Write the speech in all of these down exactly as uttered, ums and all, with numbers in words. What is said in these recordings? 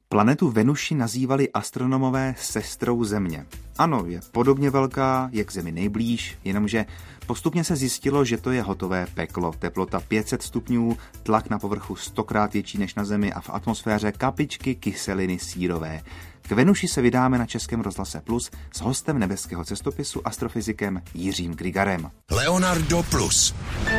Planetu Venuši nazývali astronomové sestrou Země. Ano, je podobně velká, je k Zemi nejblíž, jenomže postupně se zjistilo, že to je hotové peklo. Teplota pět set stupňů, tlak na povrchu stokrát větší než na Zemi a v atmosféře kapičky kyseliny sírové. K Venuši se vydáme na Českém rozhlase Plus s hostem nebeského cestopisu, astrofyzikem Jiřím Grigarem. Leonardo Plus.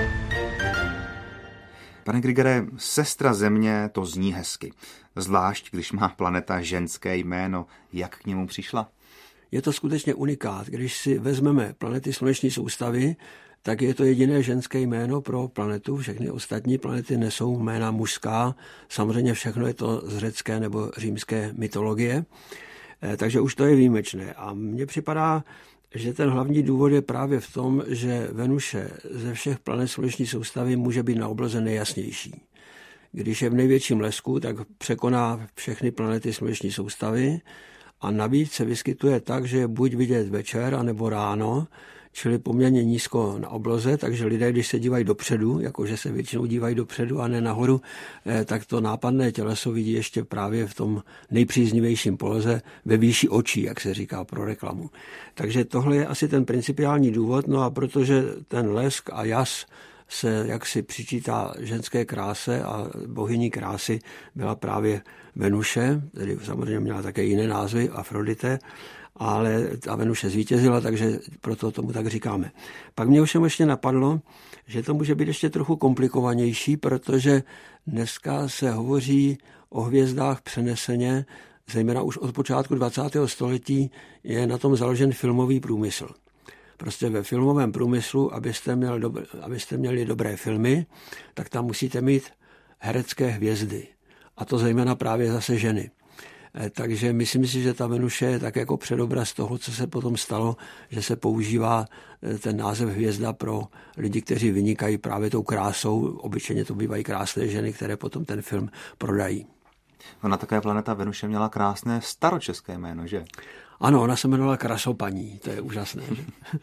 Pane Grigare, sestra Země, to zní hezky. Zvlášť, když má planeta ženské jméno. Jak k němu přišla? Je to skutečně unikát. Když si vezmeme planety sluneční soustavy, tak je to jediné ženské jméno pro planetu. Všechny ostatní planety nesou jména mužská. Samozřejmě všechno je to z řecké nebo římské mytologie. Takže už to je výjimečné. A mně připadá, že ten hlavní důvod je právě v tom, že Venuše ze všech planet sluneční soustavy může být na obloze nejjasnější. Když je v největším lesku, tak překoná všechny planety sluneční soustavy a navíc se vyskytuje tak, že je buď vidět večer, anebo ráno, čili poměrně nízko na obloze, takže lidé, když se dívají dopředu, jakože se většinou dívají dopředu a ne nahoru, tak to nápadné těleso vidí ještě právě v tom nejpříznivějším poloze ve výši očí, jak se říká pro reklamu. Takže tohle je asi ten principiální důvod, no a protože ten lesk a jas se jaksi přičítá ženské kráse a bohyní krásy byla právě Venuše, tedy samozřejmě měla také jiné názvy, Afrodite, ale ta Venuše zvítězila, takže proto tomu tak říkáme. Pak mě ovšem ještě napadlo, že to může být ještě trochu komplikovanější, protože dneska se hovoří o hvězdách přeneseně, zejména už od počátku dvacátého století je na tom založen filmový průmysl. Prostě ve filmovém průmyslu, abyste, měl dobr, abyste měli dobré filmy, tak tam musíte mít herecké hvězdy. A to zejména právě zase ženy. Takže myslím si, že ta Venuše je tak jako předobraz toho, co se potom stalo, že se používá ten název hvězda pro lidi, kteří vynikají právě tou krásou. Obyčejně to bývají krásné ženy, které potom ten film prodají. Ona také planeta Venuše měla krásné staročeské jméno, že? Ano, ona se jmenovala Krasopaní, to je úžasné, že?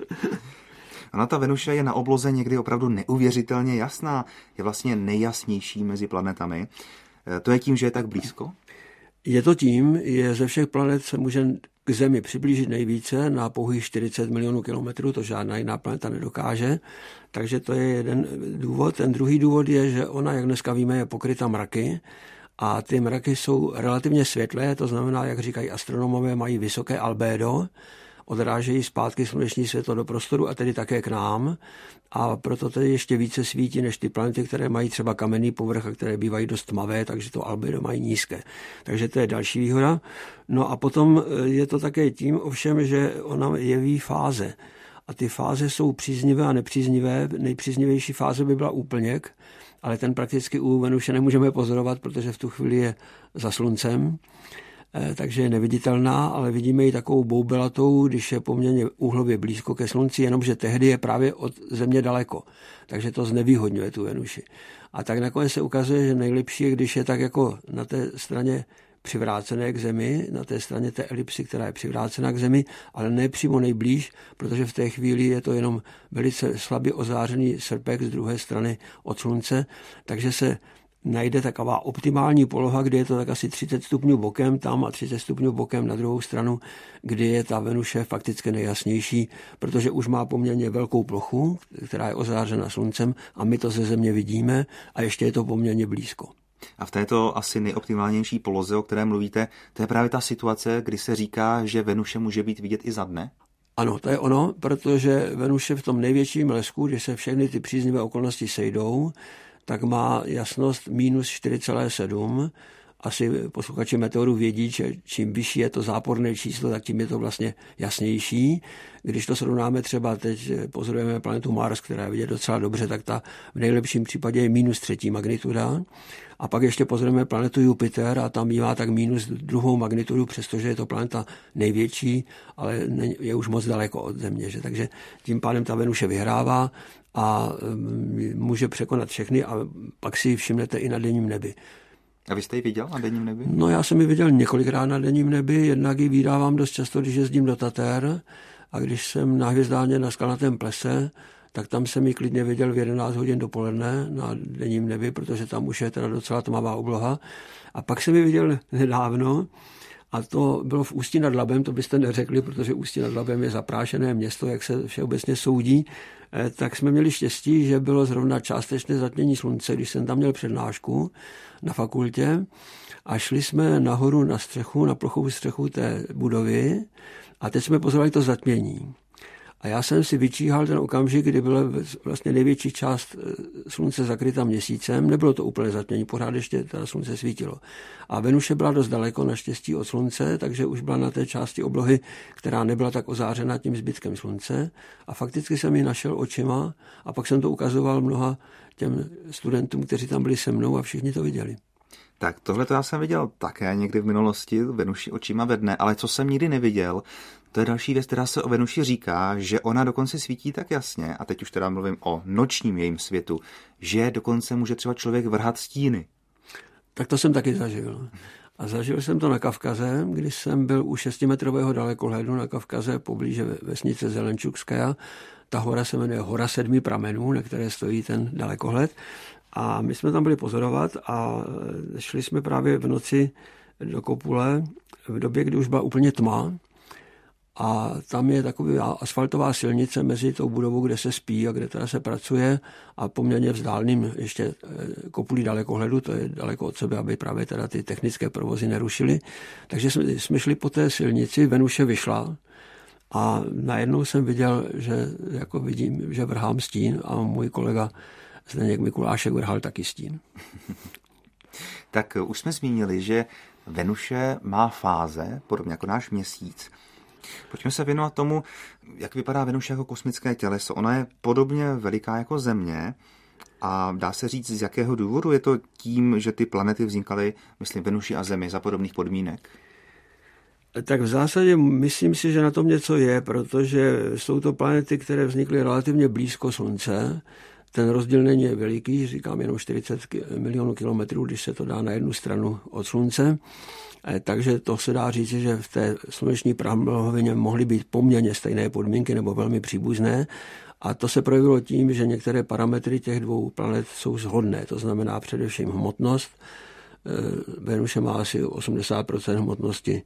Ona ta Venuše je na obloze někdy opravdu neuvěřitelně jasná, je vlastně nejjasnější mezi planetami. To je tím, že je tak blízko? Je to tím, je ze všech planet se může k Zemi přiblížit nejvíce na pouhých čtyřicet milionů kilometrů, to žádná jiná planeta nedokáže, takže to je jeden důvod. Ten druhý důvod je, že ona, jak dneska víme, je pokryta mraky a ty mraky jsou relativně světlé, to znamená, jak říkají astronomové, mají vysoké albédo, odrážejí zpátky sluneční světlo do prostoru a tedy také k nám a proto tedy ještě více svítí než ty planety, které mají třeba kamenný povrch a které bývají dost tmavé, takže to albedo mají nízké. Takže to je další výhoda. No a potom je to také tím ovšem, že ona jeví fáze. A ty fáze jsou příznivé a nepříznivé. Nejpříznivější fáze by byla úplněk, ale ten prakticky u Venuše nemůžeme pozorovat, protože v tu chvíli je za sluncem. Takže je neviditelná, ale vidíme ji takovou boubelatou, když je poměrně úhlově blízko ke slunci, jenomže tehdy je právě od Země daleko. Takže to znevýhodňuje tu Venuši. A tak nakonec se ukazuje, že nejlepší je, když je tak jako na té straně přivrácené k Zemi, na té straně té elipsy, která je přivrácená k Zemi, ale ne přímo nejblíž, protože v té chvíli je to jenom velice slabě ozářený srpek z druhé strany od slunce, takže se najde taková optimální poloha, kde je to tak asi třicet stupňů bokem tam a třicet stupňů bokem na druhou stranu, kdy je ta Venuše fakticky nejjasnější, protože už má poměrně velkou plochu, která je ozářena sluncem a my to ze Země vidíme a ještě je to poměrně blízko. A v této asi nejoptimálnější poloze, o které mluvíte, to je právě ta situace, kdy se říká, že Venuše může být vidět i za dne? Ano, to je ono, protože Venuše v tom největším lesku, kde se všechny ty příznivé okolnosti sejdou, tak má jasnost minus čtyři celá sedm. Asi posluchači meteoru vědí, že čím vyšší je to záporné číslo, tak tím je to vlastně jasnější. Když to srovnáme třeba teď, pozorujeme planetu Mars, která je vidět docela dobře, tak ta v nejlepším případě je minus třetí magnituda. A pak ještě pozorujeme planetu Jupiter a tam má tak minus druhou magnitudu, přestože je to planeta největší, ale je už moc daleko od Země. Že? Takže tím pádem ta Venuše vyhrává a může překonat všechny a pak si ji všimnete i na denním nebi. A vy jste ji viděl na denním nebi? No já jsem ji viděl několikrát na denním nebi, jednak ji vydávám dost často, když jezdím do Tater a když jsem na hvězdárně na Skalnatém plese, tak tam jsem ji klidně viděl v jedenáct hodin dopoledne na denním nebi, protože tam už je teda docela tmavá obloha. A pak jsem ji viděl nedávno, a to bylo v Ústí nad Labem, to byste neřekli, protože Ústí nad Labem je zaprášené město, jak se všeobecně soudí, tak jsme měli štěstí, že bylo zrovna částečné zatmění slunce, když jsem tam měl přednášku na fakultě a šli jsme nahoru na střechu, na plochou střechu té budovy a teď jsme pozorovali to zatmění. A já jsem si vyčíhal ten okamžik, kdy byla vlastně největší část slunce zakryta měsícem. Nebylo to úplně zatmění, pořád ještě teda slunce svítilo. A Venuše byla dost daleko naštěstí od slunce, takže už byla na té části oblohy, která nebyla tak ozářena tím zbytkem slunce. A fakticky jsem ji našel očima a pak jsem to ukazoval mnoha těm studentům, kteří tam byli se mnou a všichni to viděli. Tak tohle to já jsem viděl také někdy v minulosti, Venuši očima ve dne, ale co jsem nikdy neviděl, to je další věc, která se o Venuši říká, že ona dokonce svítí tak jasně, a teď už teda mluvím o nočním jejím světu, že dokonce může třeba člověk vrhat stíny. Tak to jsem taky zažil. A zažil jsem to na Kavkaze, když jsem byl u šestimetrového dalekohledu na Kavkaze poblíže vesnice Zelenčukskaja. Ta hora se jmenuje Hora sedmi pramenů, na které stojí ten dalekohled. A my jsme tam byli pozorovat a šli jsme právě v noci do kopule v době, kdy už byla úplně tma. A tam je taková asfaltová silnice mezi tou budovou, kde se spí a kde teda se pracuje a poměrně vzdálným ještě kopulí dalekohledu, to je daleko od sebe, aby právě teda ty technické provozy nerušily. Takže jsme, jsme šli po té silnici, Venuše vyšla a najednou jsem viděl, že jako vidím, že vrhám stín a můj kolega Zdeněk Mikulášek vrhal taky stín. Tak už jsme zmínili, že Venuše má fáze, podobně jako náš měsíc. Pojďme se věnovat tomu, jak vypadá Venuše jako kosmické těleso. Ona je podobně veliká jako Země a dá se říct, z jakého důvodu je to tím, že ty planety vznikaly, myslím, Venuši a Zemi za podobných podmínek? Tak v zásadě myslím si, že na tom něco je, protože jsou to planety, které vznikly relativně blízko Slunce. Ten rozdíl není veliký, říkám jenom čtyřicet milionů kilometrů, když se to dá na jednu stranu od Slunce. Takže to se dá říct, že v té sluneční prahmlovině mohly být poměrně stejné podmínky nebo velmi příbuzné. A to se projevilo tím, že některé parametry těch dvou planet jsou shodné. To znamená především hmotnost. Venuše má asi osmdesát procent hmotnosti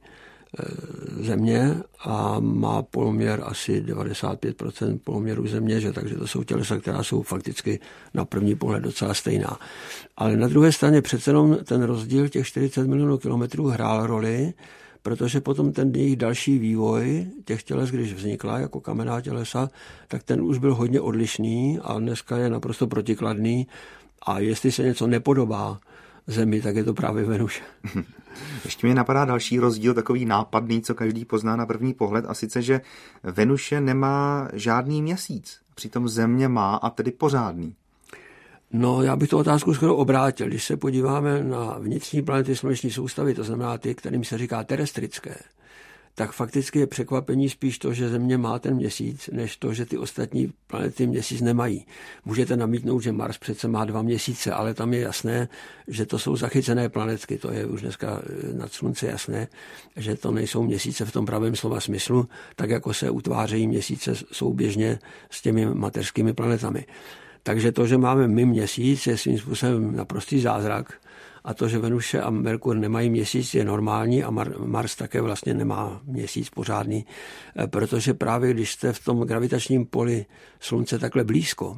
Země a má poloměr asi devadesát pět procent poloměru Země, že takže to jsou tělesa, která jsou fakticky na první pohled docela stejná. Ale na druhé straně přece jenom ten rozdíl těch čtyřicet milionů kilometrů hrál roli, protože potom ten jejich další vývoj těch těles, když vznikla jako kamenná tělesa, tak ten už byl hodně odlišný a dneska je naprosto protikladný a jestli se něco nepodobá Zemi, tak je to právě Venuše. Ještě mi napadá další rozdíl, takový nápadný, co každý pozná na první pohled, a sice, že Venuše nemá žádný měsíc, přitom Země má, a tedy pořádný. No, já bych tu otázku skoro obrátil. Když se podíváme na vnitřní planety sluneční soustavy, to znamená ty, kterým se říká terestrické, tak fakticky je překvapení spíš to, že Země má ten měsíc, než to, že ty ostatní planety měsíc nemají. Můžete namítnout, že Mars přece má dva měsíce, ale tam je jasné, že to jsou zachycené planetky. To je už dneska nad Slunce jasné, že to nejsou měsíce v tom pravém slova smyslu, tak jako se utvářejí měsíce souběžně s těmi mateřskými planetami. Takže to, že máme my měsíc, je svým způsobem naprostý zázrak. A to, že Venuše a Merkur nemají měsíc, je normální a Mars také vlastně nemá měsíc pořádný, protože právě když jste v tom gravitačním poli Slunce takhle blízko,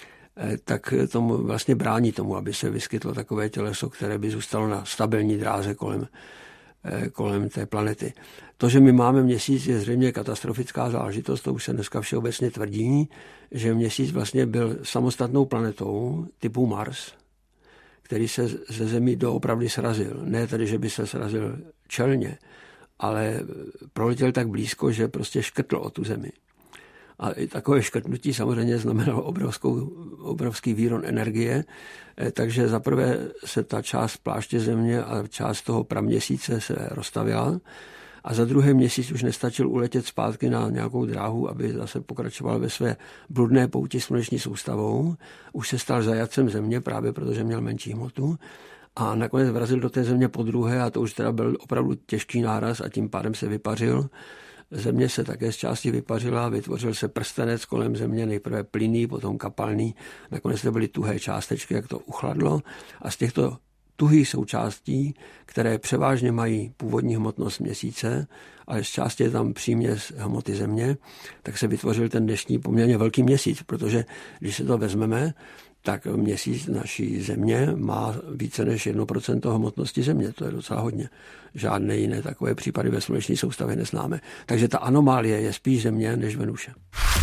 tak tomu vlastně brání tomu, aby se vyskytlo takové těleso, které by zůstalo na stabilní dráze kolem, kolem té planety. To, že my máme měsíc, je zřejmě katastrofická záležitost, to už se dneska všeobecně tvrdí, že měsíc vlastně byl samostatnou planetou typu Mars, který se ze Zemí doopravdy srazil. Ne tedy, že by se srazil čelně, ale proletěl tak blízko, že prostě škrtl o tu Zemi. A i takové škrtnutí samozřejmě znamenalo obrovskou, obrovský výron energie, takže zaprvé se ta část pláště Země a část toho praměsíce se rozstavila a za druhé měsíc už nestačil uletět zpátky na nějakou dráhu, aby zase pokračoval ve své bludné pouti sluneční soustavou. Už se stal zajatcem Země právě protože měl menší hmotu a nakonec vrazil do té Země podruhé a to už teda byl opravdu těžký náraz a tím pádem se vypařil Země se také z části vypařila, vytvořil se prstenec kolem Země, nejprve plynný, potom kapalný, nakonec to byly tuhé částečky, jak to uchladlo, a z těchto tuhých součástí, které převážně mají původní hmotnost Měsíce, ale z části je tam příměs hmoty Země, tak se vytvořil ten dnešní poměrně velký Měsíc, protože když se to vezmeme, tak Měsíc naší Země má více než jedno procento hmotnosti Země. To je docela hodně. Žádné jiné takové případy ve sluneční soustavě neznáme. Takže ta anomálie je spíš Země než Venuše.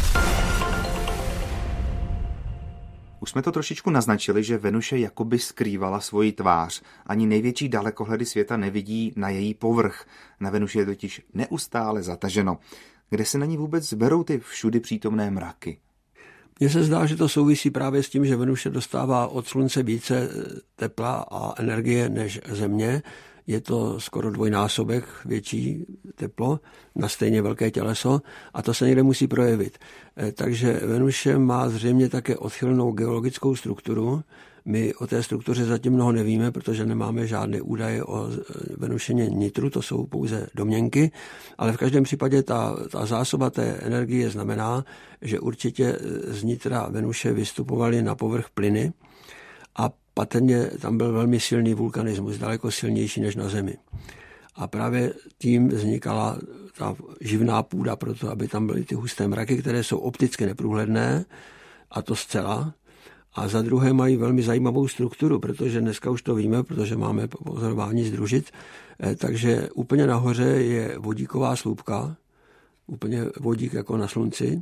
Už jsme to trošičku naznačili, že Venuše jakoby skrývala svoji tvář. Ani největší dalekohledy světa nevidí na její povrch. Na Venuši je totiž neustále zataženo. Kde se na ní vůbec berou ty všudy přítomné mraky? Mně se zdá, že to souvisí právě s tím, že Venuše dostává od Slunce více tepla a energie než Země. Je to skoro dvojnásobek větší teplo na stejně velké těleso a to se někde musí projevit. Takže Venuše má zřejmě také odchylnou geologickou strukturu. My o té struktuře zatím mnoho nevíme, protože nemáme žádné údaje o Venušině nitru, to jsou pouze domněnky, ale v každém případě ta, ta zásoba té energie znamená, že určitě z nitra Venuše vystupovaly na povrch plyny a patrně tam byl velmi silný vulkanismus, daleko silnější než na Zemi. A právě tím vznikala ta živná půda pro to, aby tam byly ty husté mraky, které jsou opticky neprůhledné, a to zcela. A za druhé mají velmi zajímavou strukturu, protože dneska už to víme, protože máme pozorování z družic. Takže úplně nahoře je vodíková sloupka, úplně vodík jako na Slunci.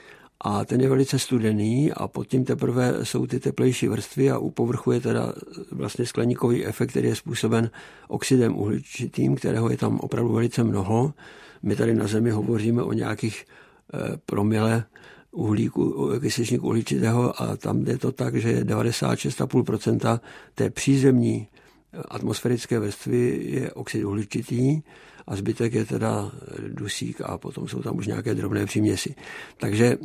A ten je velice studený a pod tím teprve jsou ty teplejší vrstvy a u povrchu je teda vlastně skleníkový efekt, který je způsoben oxidem uhličitým, kterého je tam opravdu velice mnoho. My tady na Zemi hovoříme o nějakých promile uhlíku, kysličníku uhličitého a tam je to tak, že devadesát šest celá pět procenta té přízemní atmosférické vrstvy je oxid uhličitý a zbytek je teda dusík a potom jsou tam už nějaké drobné příměsi. Takže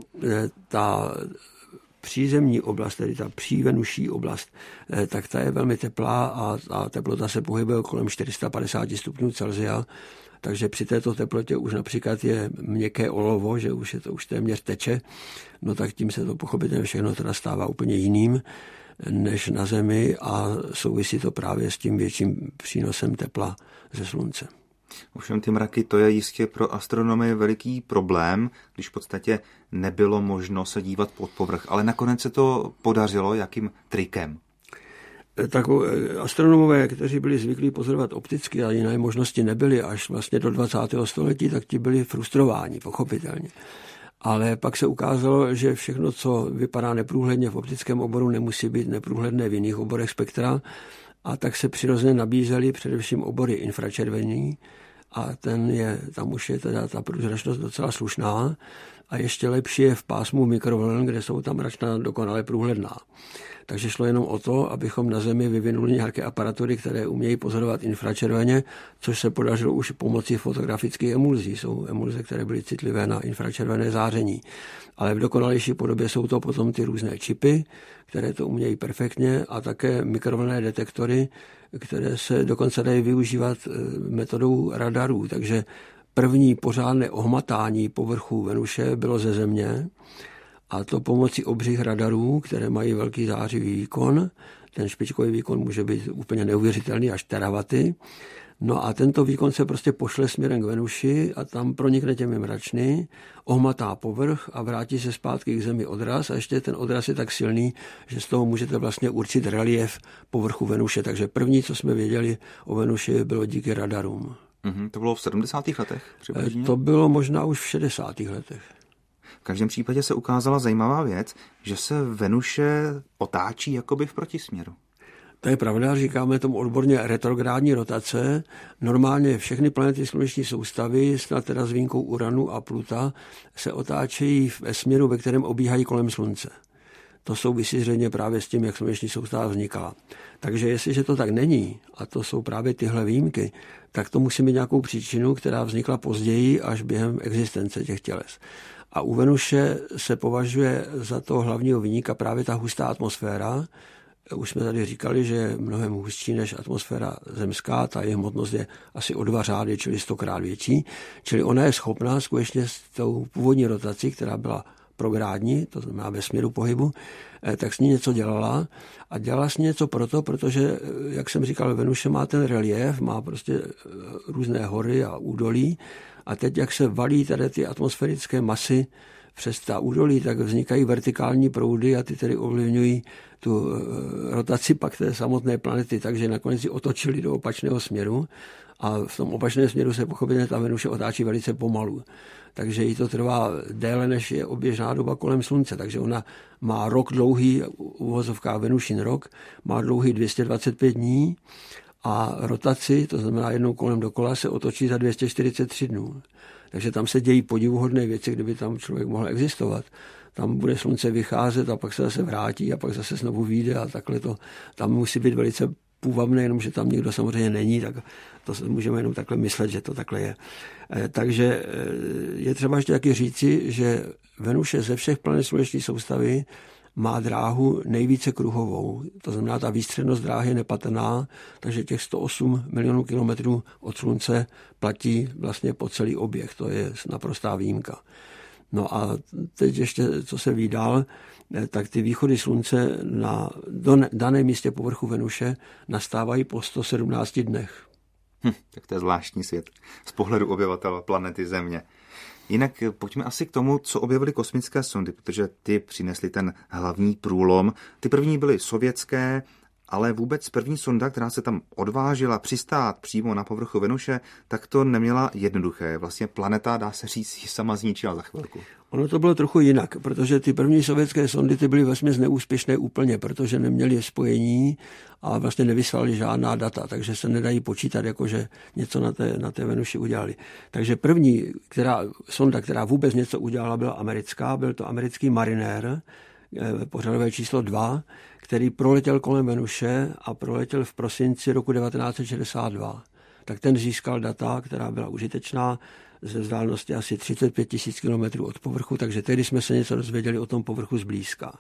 ta přízemní oblast, tedy ta přívenuší oblast, tak ta je velmi teplá a ta teplota se pohybuje kolem čtyři sta padesát stupňů Celsia. Takže při této teplotě už například je měkké olovo, že už je to už téměř teče, no tak tím se to pochopitelně všechno teda stává úplně jiným než na Zemi a souvisí to právě s tím větším přínosem tepla ze Slunce. Ovšem ty mraky, to je jistě pro astronomy veliký problém, když v podstatě nebylo možno se dívat pod povrch, ale nakonec se to podařilo, jakým trikem? Tak astronomové, kteří byli zvyklí pozorovat opticky a jiné možnosti nebyly až vlastně do dvacátého století, tak ti byli frustrováni, pochopitelně. Ale pak se ukázalo, že všechno, co vypadá neprůhledně v optickém oboru, nemusí být neprůhledné v jiných oborech spektra. A tak se přirozeně nabízely především obory infračervený a ten je, tam už je teda ta průzračnost docela slušná a ještě lepší je v pásmu mikrovln, kde jsou tam mračna dokonale průhledná. Takže šlo jenom o to, abychom na Zemi vyvinuli nějaké aparatury, které umějí pozorovat infračerveně, což se podařilo už pomocí fotografických emulzí. Jsou emulze, které byly citlivé na infračervené záření. Ale v dokonalejší podobě jsou to potom ty různé čipy, které to umějí perfektně a také mikrovlnné detektory, které se dokonce dají využívat metodou radarů. Takže první pořádné ohmatání povrchu Venuše bylo ze Země, a to pomocí obřích radarů, které mají velký zářivý výkon. Ten špičkový výkon může být úplně neuvěřitelný, až teravaty. No a tento výkon se prostě pošle směrem k Venuši a tam pronikne těmi mračny, ohmatá povrch a vrátí se zpátky k Zemi odraz. A ještě ten odraz je tak silný, že z toho můžete vlastně určit relief povrchu Venuše. Takže první, co jsme věděli o Venuši, bylo díky radarům. Mm-hmm, to bylo v sedmdesátých letech přibližně? To bylo možná už v šedesátých letech. V každém případě se ukázala zajímavá věc, že se Venuše otáčí jakoby v protisměru. To je pravda, říkáme tomu odborně retrográdní rotace. Normálně všechny planety sluneční soustavy, snad teda s výjimkou Uranu a Pluta, se otáčejí ve směru, ve kterém obíhají kolem Slunce. To souvisí zřejmě právě s tím, jak sluneční soustava vznikala. Takže jestliže to tak není, a to jsou právě tyhle výjimky, tak to musí mít nějakou příčinu, která vznikla později až během existence těch těles. A u Venuše se považuje za toho hlavního viníka právě ta hustá atmosféra, už jsme tady říkali, že je mnohem hustší než atmosféra zemská, ta její hmotnost je asi o dva řády, čili stokrát větší, čili ona je schopná skutečně s tou původní rotací, která byla prográdní, to znamená ve směru pohybu, tak s ní něco dělala a dělala s ní něco proto, protože, jak jsem říkal, Venuše má ten relief, má prostě různé hory a údolí a teď, jak se valí tady ty atmosférické masy přes ta údolí, tak vznikají vertikální proudy a ty tedy ovlivňují tu rotaci pak té samotné planety, takže nakonec ji otočili do opačného směru a v tom opačném směru se pochopitelně ta Venuše otáčí velice pomalu. Takže jí to trvá déle, než je oběžná doba kolem Slunce. Takže ona má rok dlouhý, uvozovká Venušin rok, má dlouhý dvě stě dvacet pět dní a rotaci, to znamená jednou kolem dokola, se otočí za dvě stě čtyřicet tři dnů. Takže tam se dějí podivuhodné věci, kdyby tam člověk mohl existovat. Tam bude Slunce vycházet a pak se zase vrátí a pak zase znovu vyjde a takhle to. Tam musí být velice půvabné, jenomže tam nikdo samozřejmě není, tak to můžeme jenom takhle myslet, že to takhle je. Takže je třeba ještě taky říci, že Venuše ze všech planet sluneční soustavy má dráhu nejvíce kruhovou. To znamená, ta výstřednost dráhy je nepatrná, takže těch sto osm milionů kilometrů od Slunce platí vlastně po celý objekt. To je naprostá výjimka. No a teď ještě, co se ví dál, tak ty východy Slunce na daném místě povrchu Venuše nastávají po sto sedmnácti dnech. Hm, tak to je zvláštní svět z pohledu obyvatel planety Země. Jinak pojďme asi k tomu, co objevily kosmické sondy, protože ty přinesly ten hlavní průlom. Ty první byly sovětské, ale vůbec první sonda, která se tam odvážila přistát přímo na povrchu Venuše, tak to neměla jednoduché. Vlastně planeta, dá se říct, ji sama zničila za chvilku. Ono to bylo trochu jinak, protože ty první sovětské sondy ty byly vesměs neúspěšné úplně, protože neměly spojení a vlastně nevyslali žádná data, takže se nedají počítat, jakože něco na té, na té Venuši udělali. Takže první která, sonda, která vůbec něco udělala, byla americká, byl to americký Mariner, pořadové číslo dva, který proletěl kolem Venuše a proletěl v prosinci roku devatenáct set šedesát dva. Tak ten získal data, která byla užitečná, ze vzdálenosti asi třicet pět tisíc kilometrů od povrchu, takže tehdy jsme se něco dozvěděli o tom povrchu zblízka.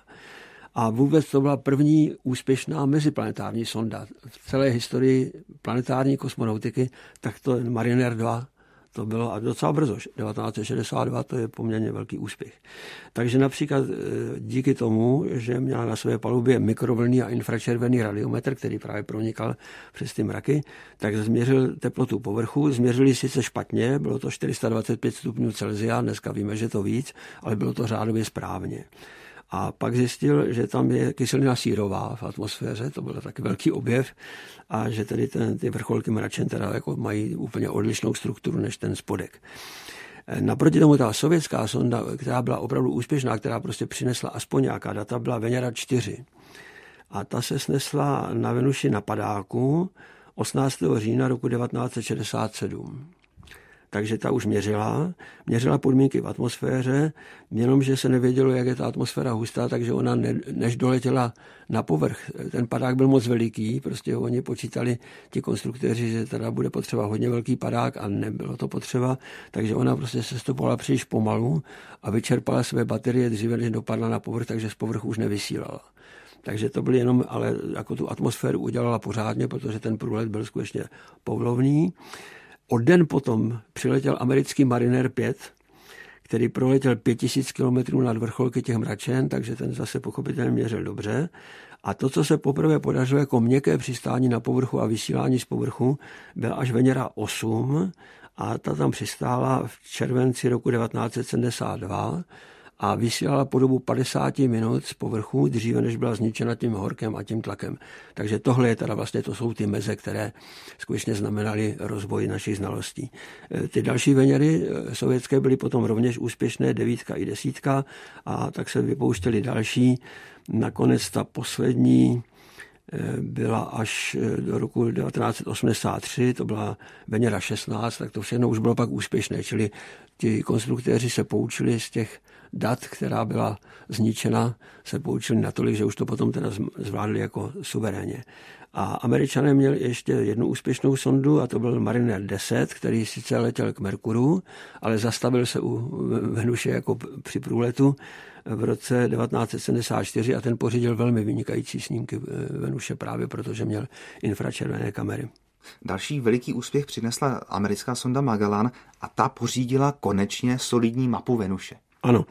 A vůbec to byla první úspěšná meziplanetární sonda. V celé historii planetární kosmonautiky, tak to Mariner dva to bylo a docela brzo, devatenáct set šedesát dva, to je poměrně velký úspěch. Takže například díky tomu, že měla na své palubě mikrovlnný a infračervený radiometr, který právě pronikal přes ty mraky, tak změřil teplotu povrchu. Změřili sice špatně, bylo to čtyři sta dvacet pět stupňů Celsia, dneska víme, že to víc, ale bylo to řádově správně. A pak zjistil, že tam je kyselina sírová v atmosféře, to byl taky velký objev, a že tedy ten, ty vrcholky mračen teda jako mají úplně odlišnou strukturu než ten spodek. Naproti tomu ta sovětská sonda, která byla opravdu úspěšná, která prostě přinesla aspoň nějaká data, byla Venera čtyři. A ta se snesla na Venuši na padáku osmnáctého října roku devatenáct set šedesát sedm. Takže ta už měřila, měřila podmínky v atmosféře, jenomže se nevědělo, jak je ta atmosféra hustá, takže ona ne, než doletěla na povrch, ten padák byl moc veliký, prostě oni počítali ti konstruktéři, že teda bude potřeba hodně velký padák a nebylo to potřeba, takže ona prostě se stopovala příliš pomalu a vyčerpala své baterie dříve, než dopadla na povrch, takže z povrchu už nevysílala. Takže to byl jenom, ale jako tu atmosféru udělala pořádně, protože ten průlet byl skutečně povlovný. O den potom přiletěl americký Mariner pět, který proletěl pět tisíc kilometrů nad vrcholky těch mračen, takže ten zase pochopitelně měřil dobře. A to, co se poprvé podařilo jako měkké přistání na povrchu a vysílání z povrchu, byla až Venera osm a ta tam přistála v červenci roku devatenáct set sedmdesát dva a vysílala po dobu padesát minut z povrchu, dříve než byla zničena tím horkem a tím tlakem. Takže tohle je teda vlastně, to jsou ty meze, které skutečně znamenaly rozvoj našich znalostí. Ty další Venery sovětské byly potom rovněž úspěšné, devítka i desítka, a tak se vypouštěly další. Nakonec ta poslední byla až do roku devatenáct set osmdesát tři, to byla Venera šestnáct, tak to všechno už bylo pak úspěšné, čili ti konstruktéři se poučili z těch dat, která byla zničena, se poučili natolik, že už to potom teda zvládli jako suverénně. A Američané měli ještě jednu úspěšnou sondu a to byl Mariner deset, který sice letěl k Merkuru, ale zastavil se u Venuše jako při průletu v roce devatenáct set sedmdesát čtyři a ten pořídil velmi vynikající snímky Venuše právě protože měl infračervené kamery. Další veliký úspěch přinesla americká sonda Magellan a ta pořídila konečně solidní mapu Venuše. Ano.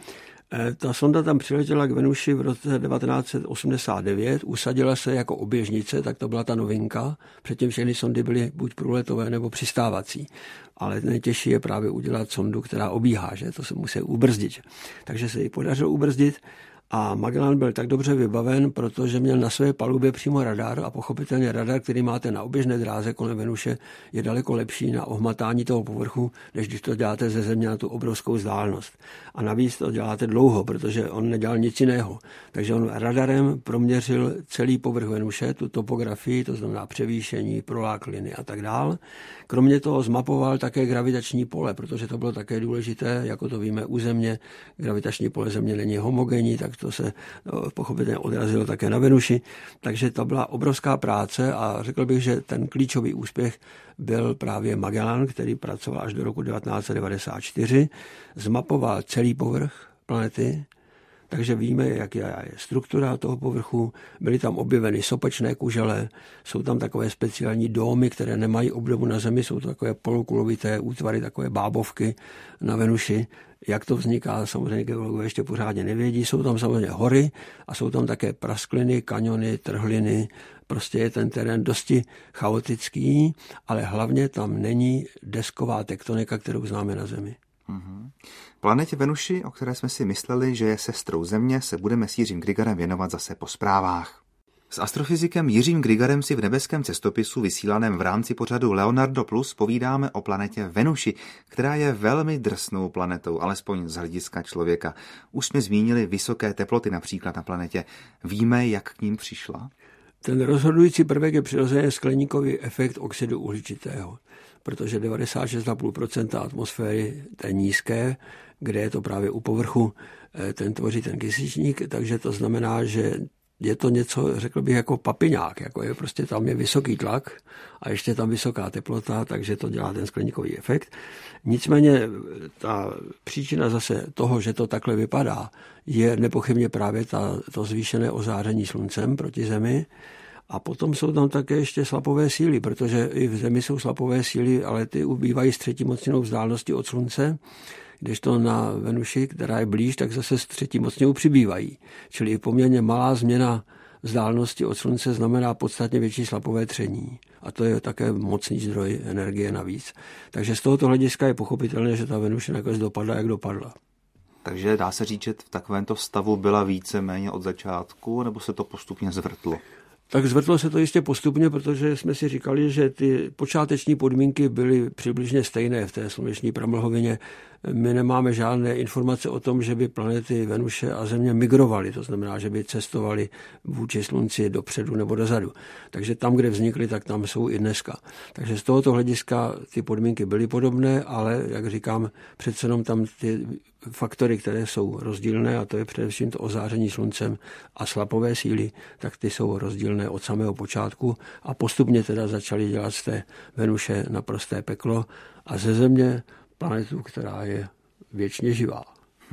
Ta sonda tam přiletěla k Venuši v roce devatenáct set osmdesát devět, usadila se jako oběžnice, tak to byla ta novinka. Předtím všechny sondy byly buď průletové nebo přistávací. Ale nejtěžší je právě udělat sondu, která obíhá, že to se musí ubrzdit. Takže se jí podařilo ubrzdit. A Magellan byl tak dobře vybaven, protože měl na své palubě přímo radar a pochopitelně radar, který máte na oběžné dráze kolem Venuše, je daleko lepší na ohmatání toho povrchu, než když to děláte ze Země na tu obrovskou vzdálenost. A navíc to děláte dlouho, protože on nedělal nic jiného. Takže on radarem proměřil celý povrch Venuše, tu topografii, to znamená převýšení, prolákliny a tak dál. Kromě toho zmapoval také gravitační pole, protože to bylo také důležité, jako to víme u Země, gravitační pole Země není homogenní, tak to se pochopitelně odrazilo také na Venuši. Takže to byla obrovská práce a řekl bych, že ten klíčový úspěch byl právě Magellan, který pracoval až do roku devatenáct set devadesát čtyři, zmapoval celý povrch planety, takže víme, jak je struktura toho povrchu. Byly tam objeveny sopečné kužele, jsou tam takové speciální dómy, které nemají obdobu na Zemi, jsou to takové polokulovité útvary, takové bábovky na Venuši. Jak to vzniká, samozřejmě geologové ještě pořádně nevědí. Jsou tam samozřejmě hory a jsou tam také praskliny, kaňony, trhliny. Prostě je ten terén dosti chaotický, ale hlavně tam není desková tektonika, kterou známe na Zemi. Mm-hmm. Planetě Venuši, o které jsme si mysleli, že je sestrou Země, se budeme s Jiřím Grigarem věnovat zase po zprávách. S astrofyzikem Jiřím Grigarem si v nebeském cestopisu vysílaném v rámci pořadu Leonardo Plus povídáme o planetě Venuši, která je velmi drsnou planetou, alespoň z hlediska člověka. Už jsme zmínili vysoké teploty například na planetě. Víme, jak k ním přišla? Ten rozhodující prvek je přirozeně skleníkový efekt oxidu uhličitého, protože devadesát šest celá pět procenta atmosféry je nízké, kde je to právě u povrchu, ten tvoří ten kysličník, takže to znamená, že je to něco, řekl bych, jako papiňák, jako je prostě tam je vysoký tlak a ještě tam vysoká teplota, takže to dělá ten skleníkový efekt. Nicméně ta příčina zase toho, že to takhle vypadá, je nepochybně právě ta, to zvýšené ozáření sluncem proti Zemi. A potom jsou tam také ještě slapové síly, protože i v Zemi jsou slapové síly, ale ty ubývají s třetí mocninou vzdálenosti od Slunce, kdežto na Venuši, která je blíž, tak zase s třetí mocninou přibývají. Čili i poměrně malá změna vzdálenosti od Slunce znamená podstatně větší slapové tření. A to je také mocný zdroj energie navíc. Takže z tohoto hlediska je pochopitelné, že ta Venuše nakonec dopadla, jak dopadla. Takže dá se říct, že v takovémto stavu byla více méně od začátku, nebo se to postupně zvrtlo? Tak zvrtlo se to jistě postupně, protože jsme si říkali, že ty počáteční podmínky byly přibližně stejné v té sluneční pramlhovině. My nemáme žádné informace o tom, že by planety Venuše a Země migrovaly, to znamená, že by cestovaly vůči Slunci dopředu nebo dozadu. Takže tam, kde vznikly, tak tam jsou i dneska. Takže z tohoto hlediska ty podmínky byly podobné, ale, jak říkám, přece jenom tam ty faktory, které jsou rozdílné, a to je především to ozáření Sluncem a slapové síly, tak ty jsou rozdílné od samého počátku a postupně teda začaly dělat z té Venuše naprosté peklo a ze Země planetu, která je věčně živá.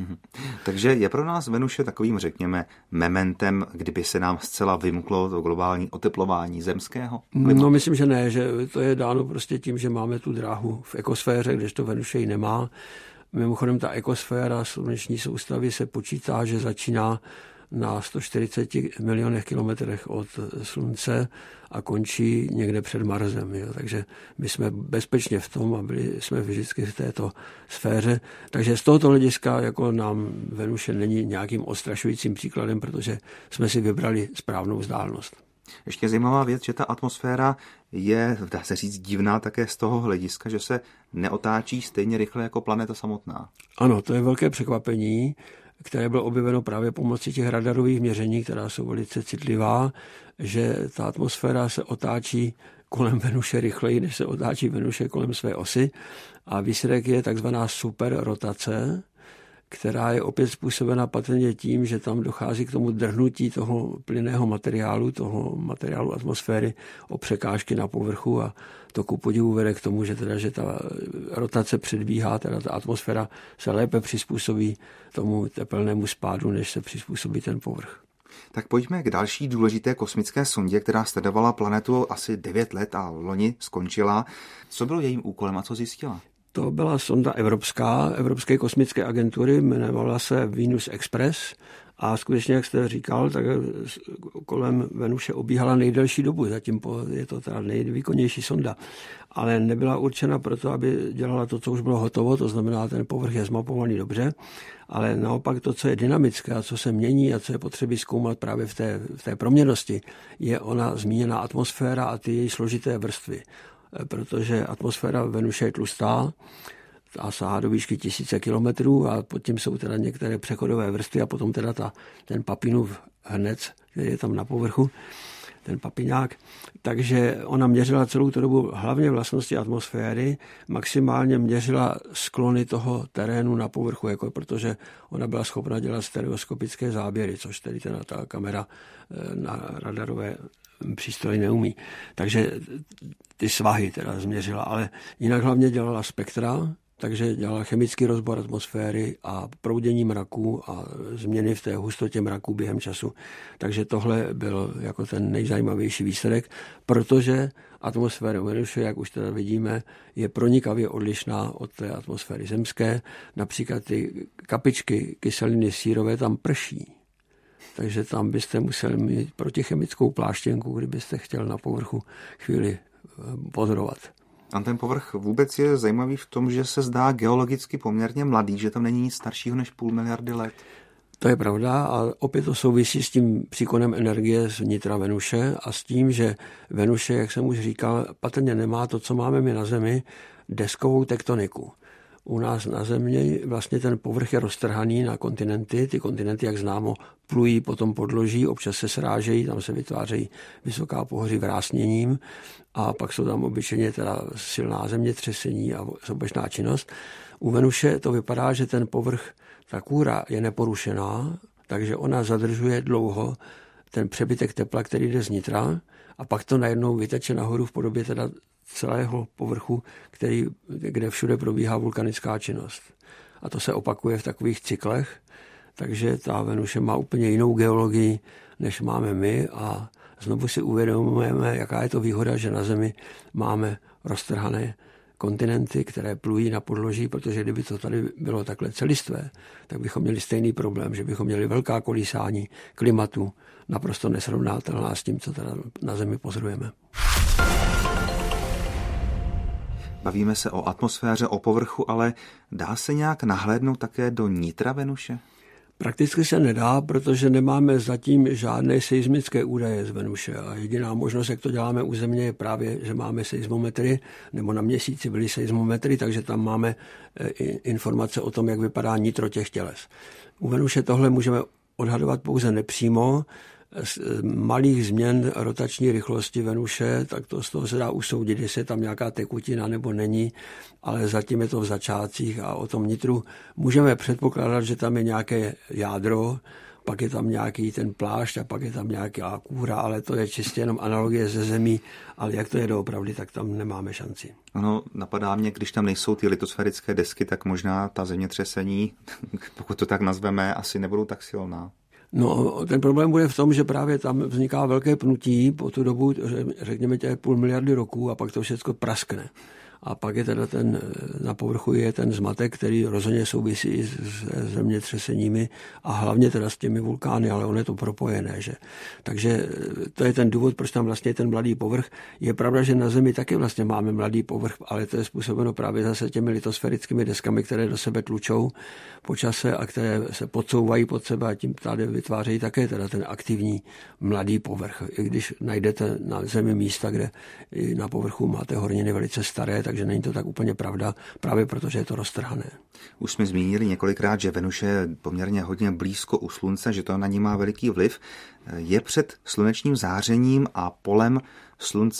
Takže je pro nás Venuše takovým, řekněme, mementem, kdyby se nám zcela vymklo to globální oteplování zemského klimatu? No, myslím, že ne, že to je dáno prostě tím, že máme tu dráhu v ekosféře, kdežto Venuše ji nemá. Mimochodem ta ekosféra sluneční soustavy se počítá, že začíná na sto čtyřicet milionech kilometrech od Slunce a končí někde před Marsem. Jo. Takže my jsme bezpečně v tom a byli jsme vždycky v této sféře. Takže z tohoto hlediska jako nám Venuše není nějakým odstrašujícím příkladem, protože jsme si vybrali správnou vzdálenost. Ještě zajímavá věc, že ta atmosféra je, dá se říct, divná také z toho hlediska, že se neotáčí stejně rychle jako planeta samotná. Ano, to je velké překvapení, které bylo objeveno právě pomocí těch radarových měření, která jsou velice citlivá, že ta atmosféra se otáčí kolem Venuše rychleji, než se otáčí Venuše kolem své osy. A výsledek je takzvaná superrotace, která je opět způsobena patrně tím, že tam dochází k tomu drhnutí toho plynného materiálu, toho materiálu atmosféry o překážky na povrchu a to ku podivu vede k tomu, že, teda, že ta rotace předbíhá, teda ta atmosféra se lépe přizpůsobí tomu tepelnému spádu, než se přizpůsobí ten povrch. Tak pojďme k další důležité kosmické sondě, která sledovala planetu asi devět let a loni skončila. Co bylo jejím úkolem a co zjistila? To byla sonda evropská, Evropské kosmické agentury, jmenovala se Venus Express a skutečně, jak jste říkal, tak kolem Venuše obíhala nejdelší dobu, zatím je to teda nejvýkonnější sonda, ale nebyla určena proto, aby dělala to, co už bylo hotovo, to znamená, ten povrch je zmapovaný dobře, ale naopak to, co je dynamické a co se mění a co je potřeba zkoumat právě v té, v té proměnnosti, je ona zmíněná atmosféra a ty její složité vrstvy. Protože atmosféra Venuše je tlustá a sahá do výšky tisíce kilometrů a pod tím jsou teda některé přechodové vrstvy a potom teda ta, ten papinův hrnec, který je tam na povrchu, ten papiňák. Takže ona měřila celou tu dobu hlavně vlastnosti atmosféry, maximálně měřila sklony toho terénu na povrchu, jako protože ona byla schopna dělat stereoskopické záběry, což tedy teda ta kamera na radarové přístroj neumí. Takže ty svahy teda změřila, ale jinak hlavně dělala spektra, takže dělala chemický rozbor atmosféry a proudění mraků a změny v té hustotě mraků během času. Takže tohle byl jako ten nejzajímavější výsledek, protože atmosféra Venuše, jak už teda vidíme, je pronikavě odlišná od té atmosféry zemské. Například ty kapičky kyseliny sírové tam prší. Takže tam byste museli mít protichemickou pláštěnku, kdybyste chtěl na povrchu chvíli pozorovat. A ten povrch vůbec je zajímavý v tom, že se zdá geologicky poměrně mladý, že tam není nic staršího než půl miliardy let. To je pravda a opět to souvisí s tím příkonem energie z vnitra Venuše a s tím, že Venuše, jak jsem už říkal, patrně nemá to, co máme my na Zemi, deskovou tektoniku. U nás na Země vlastně ten povrch je roztrhaný na kontinenty. Ty kontinenty, jak známo, plují po tom podloží, občas se srážejí, tam se vytvářejí vysoká pohoří vrásněním a pak jsou tam obyčejně teda silná zemětřesení a souběžná činnost. U Venuše to vypadá, že ten povrch, ta kůra je neporušená, takže ona zadržuje dlouho ten přebytek tepla, který jde z nitra a pak to najednou vyteče nahoru v podobě teda celého povrchu, který, kde všude probíhá vulkanická činnost. A to se opakuje v takových cyklech, takže ta Venuše má úplně jinou geologii, než máme my a znovu si uvědomujeme, jaká je to výhoda, že na Zemi máme roztrhané kontinenty, které plují na podloží, protože kdyby to tady bylo takhle celistvé, tak bychom měli stejný problém, že bychom měli velká kolísání klimatu, naprosto nesrovnatelná s tím, co teda na Zemi pozorujeme. Bavíme se o atmosféře, o povrchu, ale dá se nějak nahlédnout také do nitra Venuše? Prakticky se nedá, protože nemáme zatím žádné seismické údaje z Venuše a jediná možnost, jak to děláme u Země, je právě, že máme seismometry, nebo na Měsíci byly seismometry, takže tam máme informace o tom, jak vypadá nitro těch těles. U Venuše tohle můžeme odhadovat pouze nepřímo, z malých změn rotační rychlosti Venuše, tak to z toho se dá usoudit, jestli je tam nějaká tekutina nebo není, ale zatím je to v začátcích a o tom nitru můžeme předpokládat, že tam je nějaké jádro, pak je tam nějaký ten plášť a pak je tam nějaká kůra, ale to je čistě jenom analogie ze Zemí, ale jak to je doopravdy, tak tam nemáme šanci. Ano, napadá mě, když tam nejsou ty litosférické desky, tak možná ta zemětřesení, pokud to tak nazveme, asi nebudou tak silná. No, ten problém bude v tom, že právě tam vzniká velké pnutí po tu dobu, řekněme tě, půl miliardy roků a pak to všechno praskne. A pak je teda ten, na povrchu je ten zmatek, který rozhodně souvisí s zemětřeseními a hlavně teda s těmi vulkány, ale on je to propojené, že? Takže to je ten důvod, proč tam vlastně ten mladý povrch. Je pravda, že na Zemi taky vlastně máme mladý povrch, ale to je způsobeno právě zase těmi litosférickými deskami, které do sebe tlučou po čase a které se podsouvají pod sebe a tím tady vytvářejí také teda ten aktivní mladý povrch. I když najdete na Zemi místa, kde na povrchu máte horniny velice staré, takže není to tak úplně pravda, právě protože je to roztrhané. Už jsme zmínili několikrát, že Venuše je poměrně hodně blízko u Slunce, že to na ní má veliký vliv. Je před slunečním zářením a polem Slunce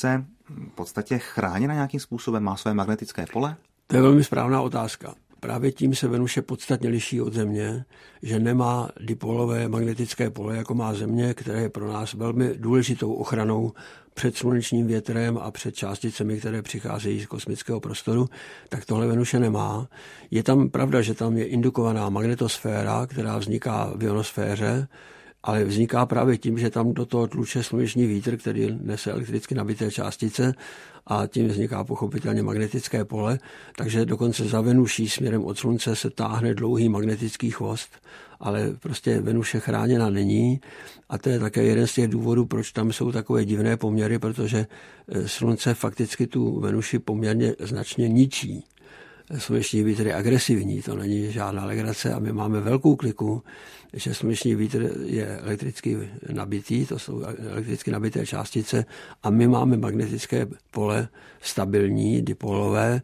v podstatě chráněna nějakým způsobem, má své magnetické pole? To je velmi správná otázka. Právě tím se Venuše podstatně liší od Země, že nemá dipolové magnetické pole, jako má Země, které je pro nás velmi důležitou ochranou před slunečním větrem a před částicemi, které přicházejí z kosmického prostoru, tak tohle Venuše nemá. Je tam pravda, že tam je indukovaná magnetosféra, která vzniká v ionosféře, ale vzniká právě tím, že tam do toho tluče sluneční vítr, který nese elektricky nabité částice a tím vzniká pochopitelně magnetické pole, takže dokonce za Venuší směrem od slunce se táhne dlouhý magnetický chvost, ale prostě Venuše chráněna není a to je také jeden z těch důvodů, proč tam jsou takové divné poměry, protože slunce fakticky tu Venuši poměrně značně ničí. Sluneční vítr je agresivní, to není žádná legrace a my máme velkou kliku, že sluneční vítr je elektricky nabitý, to jsou elektricky nabité částice a my máme magnetické pole stabilní, dipolové,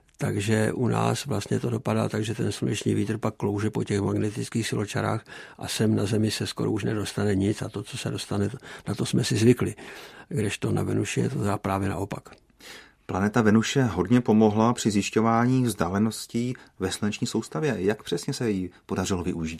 takže u nás vlastně to dopadá tak, že ten sluneční vítr pak klouže po těch magnetických siločarách a sem na Zemi se skoro už nedostane nic a to, co se dostane, na to jsme si zvykli. Kdežto na Venuši je to právě naopak. Planeta Venuše hodně pomohla při zjišťování vzdáleností ve sluneční soustavě. Jak přesně se jí podařilo využít?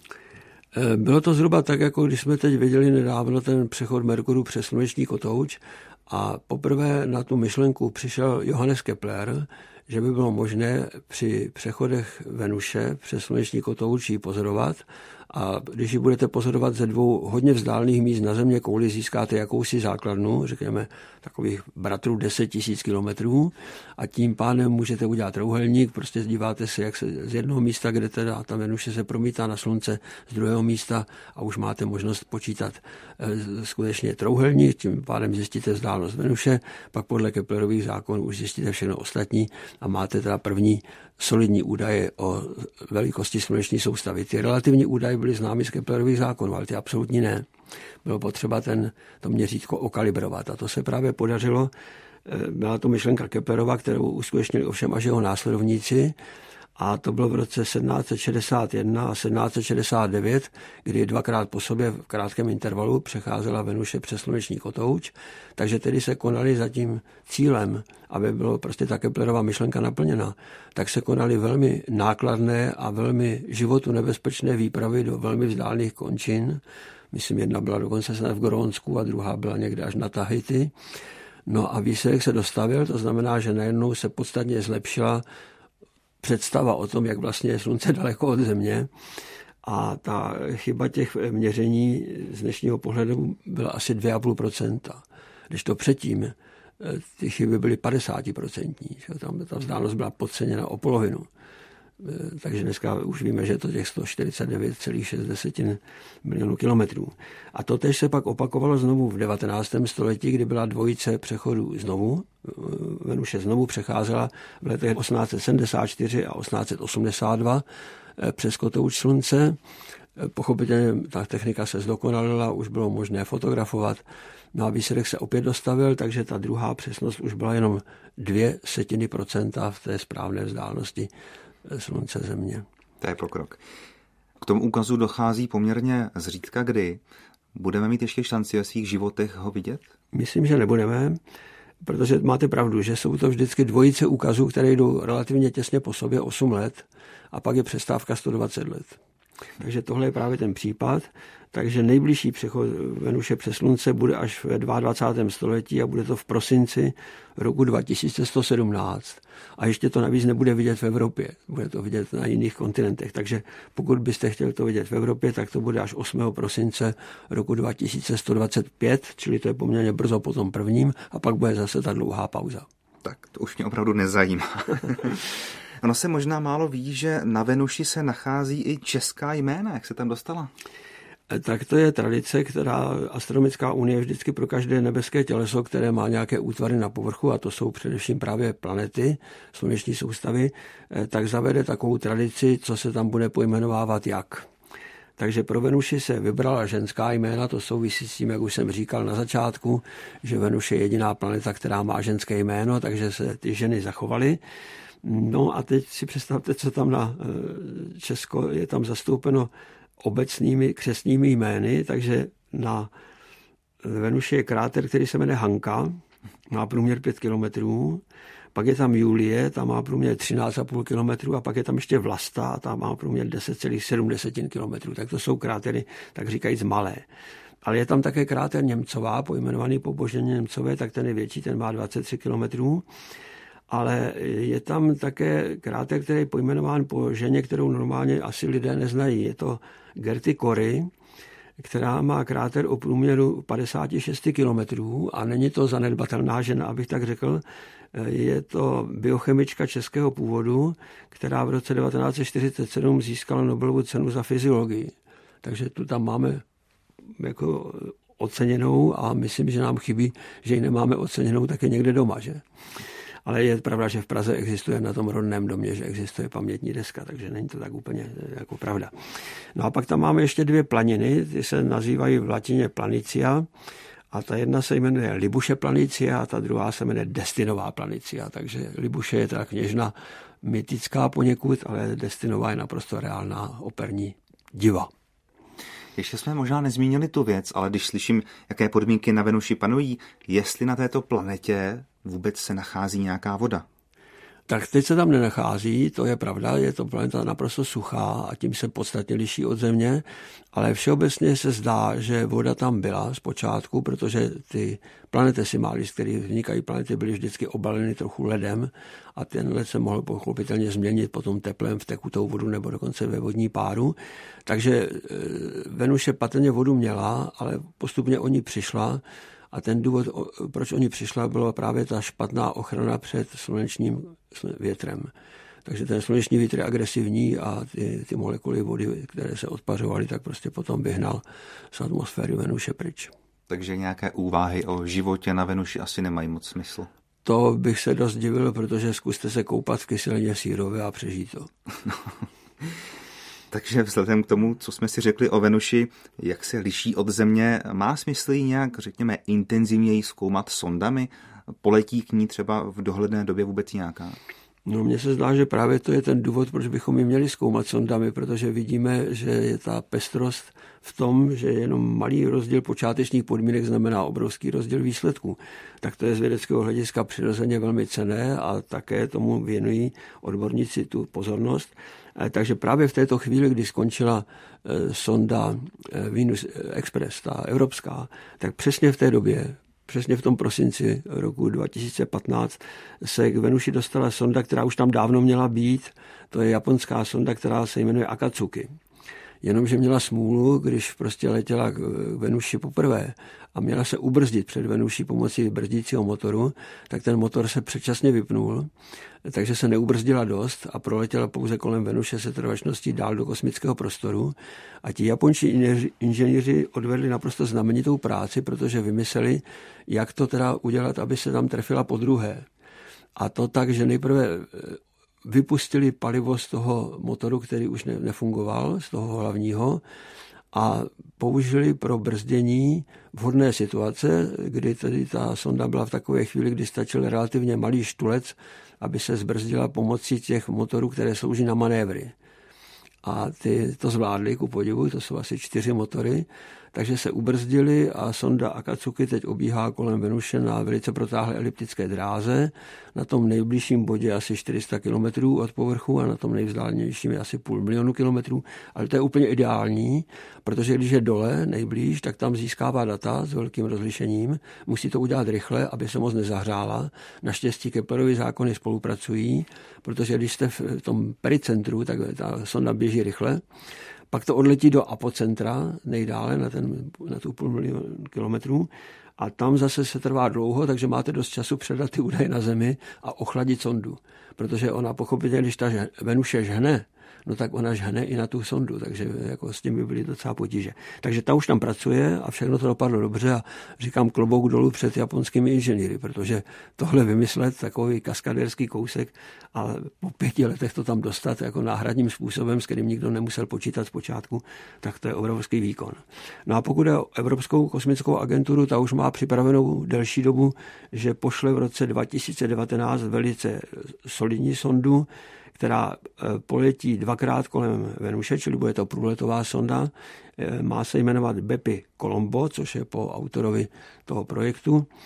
Bylo to zhruba tak, jako když jsme teď viděli nedávno ten přechod Merkuru přes sluneční kotouč a poprvé na tu myšlenku přišel Johannes Kepler, že by bylo možné při přechodech Venuše přes sluneční kotouč ji pozorovat a když ji budete pozorovat ze dvou hodně vzdálených míst na Země kouli, získáte jakousi základnu, řekněme takových bratrů deset tisíc kilometrů a tím pádem můžete udělat trouhelník, prostě díváte se, jak se z jednoho místa, kde teda ta Venuše se promítá na slunce, z druhého místa a už máte možnost počítat e, skutečně trouhelník, tím pádem zjistíte vzdálenost Venuše, pak podle Keplerových zákonů už zjistíte všechno ostatní a máte teda první solidní údaje o velikosti sluneční soustavy. Ty relativní údaje byly známy z Keplerových zákonů, ale ty absolutní ne. Bylo potřeba ten, to měřítko okalibrovat a to se právě podařilo. Byla to myšlenka Keplerova, kterou uskutečnili ovšem až jeho následovníci a to bylo v roce sedmnáct set šedesát jedna a sedmnáct set šedesát devět, kdy dvakrát po sobě v krátkém intervalu přecházela Venuše přes sluneční kotouč, takže tedy se konaly za tím cílem, aby bylo prostě ta Keplerova myšlenka naplněna, tak se konaly velmi nákladné a velmi životu nebezpečné výpravy do velmi vzdálených končin. Myslím, jedna byla dokonce v Grónsku a druhá byla někde až na Tahiti. No a výsledek se dostavil, to znamená, že najednou se podstatně zlepšila představa o tom, jak vlastně je slunce daleko od Země a ta chyba těch měření z dnešního pohledu byla asi dvě celá pět procenta. Když to předtím ty chyby byly padesát procent. Tam ta vzdálenost byla podceněna o polovinu. Takže dneska už víme, že je to těch sto čtyřicet devět celá šest milionů kilometrů. A to tež se pak opakovalo znovu v devatenáctém století, kdy byla dvojice přechodů znovu. Venuše znovu přecházela v letech osmnáct set sedmdesát čtyři a osmnáct set osmdesát dva přes kotouč slunce. Pochopitelně ta technika se zdokonalila, už bylo možné fotografovat. No a výsledek se opět dostavil, takže ta druhá přesnost už byla jenom dvě setiny procenta v té správné vzdálenosti slunce Země. To je pokrok. K tomu úkazu dochází poměrně zřídka, kdy budeme mít ještě šanci ve svých životech ho vidět? Myslím, že nebudeme, protože máte pravdu, že jsou to vždycky dvojice úkazů, které jdou relativně těsně po sobě osm let a pak je přestávka sto dvacet let. Takže tohle je právě ten případ. Takže nejbližší přechod Venuše přes slunce bude až ve dvacátém druhém století a bude to v prosinci roku dva tisíce sto sedmnáct. A ještě to navíc nebude vidět v Evropě. Bude to vidět na jiných kontinentech. Takže pokud byste chtěli to vidět v Evropě, tak to bude až osmého prosince roku dva tisíce sto dvacet pět, čili to je poměrně brzo po tom prvním a pak bude zase ta dlouhá pauza. Tak to už mě opravdu nezajímá. Ono se možná málo ví, že na Venuši se nachází i česká jména. Jak se tam dostala? Tak to je tradice, která Astronomická unie vždycky pro každé nebeské těleso, které má nějaké útvary na povrchu, a to jsou především právě planety, sluneční soustavy, tak zavede takovou tradici, co se tam bude pojmenovávat jak. Takže pro Venuši se vybrala ženská jména, to souvisí s tím, jak už jsem říkal na začátku, že Venus je jediná planeta, která má ženské jméno, takže se ty ženy zachovaly. No a teď si představte, co tam na Česko je tam zastoupeno obecnými křestními jmény, takže na Venuši je kráter, který se jmenuje Hanka, má průměr pět kilometrů, pak je tam Julie, ta má průměr třináct celá pět kilometrů a pak je tam ještě Vlasta, ta má průměr deset celá sedm kilometrů. Tak to jsou krátery, tak říkajíc malé. Ale je tam také kráter Němcová, pojmenovaný po Boženě Němcové, tak ten je větší, ten má dvacet tři kilometrů. Ale je tam také kráter, který je pojmenován po ženě, kterou normálně asi lidé neznají. Je to Gerty Cory, která má kráter o průměru padesát šest kilometrů a není to zanedbatelná žena, abych tak řekl. Je to biochemička českého původu, která v roce devatenáct set čtyřicet sedm získala Nobelovu cenu za fyziologii. Takže tu tam máme jako oceněnou a myslím, že nám chybí, že ji nemáme oceněnou také někde doma, že? Ale je pravda, že v Praze existuje na tom rodném domě, že existuje pamětní deska, takže není to tak úplně jako pravda. No a pak tam máme ještě dvě planiny, ty se nazývají v latině Planitia a ta jedna se jmenuje Libuše Planitia a ta druhá se jmenuje Destinová Planitia, takže Libuše je teda kněžna mytická poněkud, ale Destinová je naprosto reálná operní diva. Ještě jsme možná nezmínili tu věc, ale když slyším, jaké podmínky na Venuši panují, jestli na této planetě vůbec se nachází nějaká voda. Tak teď se tam nenachází, to je pravda, je to planeta naprosto suchá a tím se podstatně liší od Země, ale všeobecně se zdá, že voda tam byla zpočátku, protože ty planety Simalis, z kterých vznikají planety, byly vždycky obaleny trochu ledem a ten led se mohl pochopitelně změnit potom teplem v tekutou vodu nebo dokonce ve vodní páru. Takže Venuše patrně vodu měla, ale postupně o ní přišla. A ten důvod, proč oni přišla, byla právě ta špatná ochrana před slunečním větrem. Takže ten sluneční vítr je agresivní a ty, ty molekuly vody, které se odpařovaly, tak prostě potom vyhnal z atmosféry Venuše pryč. Takže nějaké úvahy o životě na Venuši asi nemají moc smysl. To bych se dost divil, protože zkuste se koupat v kyselině sírové a přežít to. Takže vzhledem k tomu, co jsme si řekli o Venuši, jak se liší od Země, má smysl ji nějak, řekněme, intenzivněji zkoumat sondami? Poletí k ní třeba v dohledné době vůbec nějaká? No, mně se zdá, že právě to je ten důvod, proč bychom ji měli zkoumat sondami, protože vidíme, že je ta pestrost v tom, že jenom malý rozdíl počátečních podmínek znamená obrovský rozdíl výsledků. Tak to je z vědeckého hlediska přirozeně velmi cenné a také tomu věnují odborníci tu pozornost. Takže právě v této chvíli, kdy skončila sonda Venus Express, ta evropská, tak přesně v té době, přesně v tom prosinci roku dva tisíce patnáct se k Venuši dostala sonda, která už tam dávno měla být. To je japonská sonda, která se jmenuje Akatsuki. Jenomže měla smůlu, když prostě letěla k Venuši poprvé a měla se ubrzdit před Venuší pomocí brzdícího motoru, tak ten motor se předčasně vypnul, takže se neubrzdila dost a proletěla pouze kolem Venuše se trvačností dál do kosmického prostoru. A ti japonští inženýři odvedli naprosto znamenitou práci, protože vymysleli, jak to teda udělat, aby se tam trefila podruhé. A to tak, že nejprve vypustili palivo z toho motoru, který už ne, nefungoval, z toho hlavního, a použili pro brzdění vhodné situace, kdy tedy ta sonda byla v takové chvíli, kdy stačil relativně malý štulec, aby se zbrzdila pomocí těch motorů, které slouží na manévry. A ty to zvládli, ku podivu, to jsou asi čtyři motory, takže se ubrzdili a sonda Akatsuki teď obíhá kolem Venuše na velice protáhlé eliptické dráze. Na tom nejbližším bodě asi čtyři sta kilometrů od povrchu a na tom nejvzdálenějším je asi půl milionu kilometrů. Ale to je úplně ideální, protože když je dole nejblíž, tak tam získává data s velkým rozlišením. Musí to udělat rychle, aby se moc nezahřála. Naštěstí Keplerovy zákony spolupracují, protože když jste v tom pericentru, tak ta sonda běží rychle. Pak to odletí do apocentra, nejdále na, ten, na tu půl milion kilometrů a tam zase se trvá dlouho, takže máte dost času předat ty údaje na Zemi a ochladit sondu. Protože ona pochopitelně, když ta Venuše žhne, no tak ona žhne i na tu sondu, takže jako s tím by byly docela potíže. Takže ta už tam pracuje a všechno to dopadlo dobře a říkám klobouk dolů před japonskými inženýry, protože tohle vymyslet, takový kaskadérský kousek a po pěti letech to tam dostat jako náhradním způsobem, s kterým nikdo nemusel počítat zpočátku, tak to je obrovský výkon. No a pokud je o Evropskou kosmickou agenturu, ta už má připravenou delší dobu, že pošle v roce dva tisíce devatenáct velice solidní sondu, která poletí dvakrát kolem Venuše, čili bude to průletová sonda. Má se jmenovat Bepi Colombo, což je po autorovi toho projektu.